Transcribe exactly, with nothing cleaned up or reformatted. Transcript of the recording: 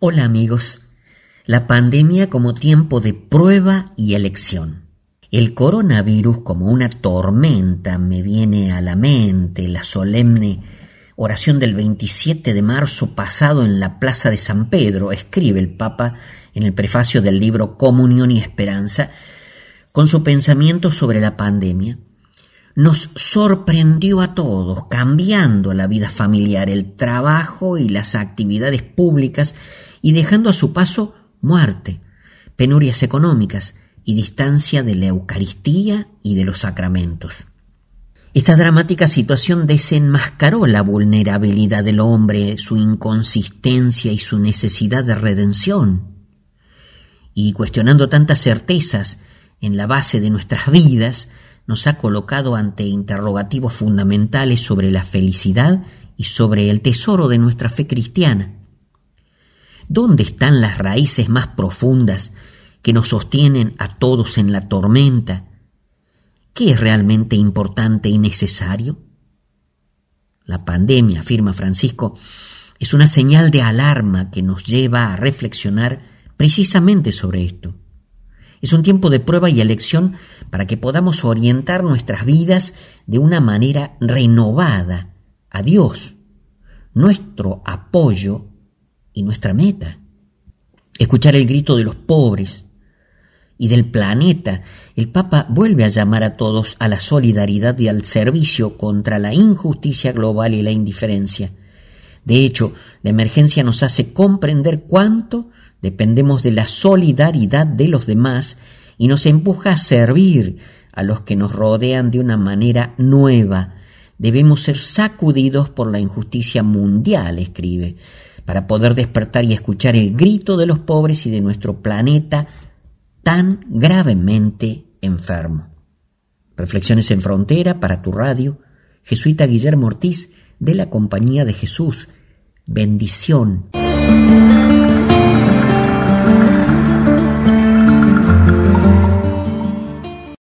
Hola amigos, la pandemia como tiempo de prueba y elección. El coronavirus como una tormenta me viene a la mente la solemne oración del veintisiete de marzo pasado en la Plaza de San Pedro, escribe el Papa en el prefacio del libro Comunión y Esperanza, con su pensamiento sobre la pandemia. Nos sorprendió a todos, cambiando la vida familiar, el trabajo y las actividades públicas y dejando a su paso muerte, penurias económicas y distancia de la Eucaristía y de los sacramentos. Esta dramática situación desenmascaró la vulnerabilidad del hombre, su inconsistencia y su necesidad de redención. Y cuestionando tantas certezas en la base de nuestras vidas, nos ha colocado ante interrogativos fundamentales sobre la felicidad y sobre el tesoro de nuestra fe cristiana. ¿Dónde están las raíces más profundas que nos sostienen a todos en la tormenta? ¿Qué es realmente importante y necesario? La pandemia, afirma Francisco, es una señal de alarma que nos lleva a reflexionar precisamente sobre esto. Es un tiempo de prueba y elección para que podamos orientar nuestras vidas de una manera renovada a Dios, nuestro apoyo y nuestra meta. Escuchar el grito de los pobres y del planeta. El Papa vuelve a llamar a todos a la solidaridad y al servicio contra la injusticia global y la indiferencia. De hecho, la emergencia nos hace comprender cuánto dependemos de la solidaridad de los demás y nos empuja a servir a los que nos rodean de una manera nueva. Debemos ser sacudidos por la injusticia mundial, escribe, para poder despertar y escuchar el grito de los pobres y de nuestro planeta tan gravemente enfermo. Reflexiones en Frontera para tu radio, jesuita Guillermo Ortiz, de la Compañía de Jesús. Bendición.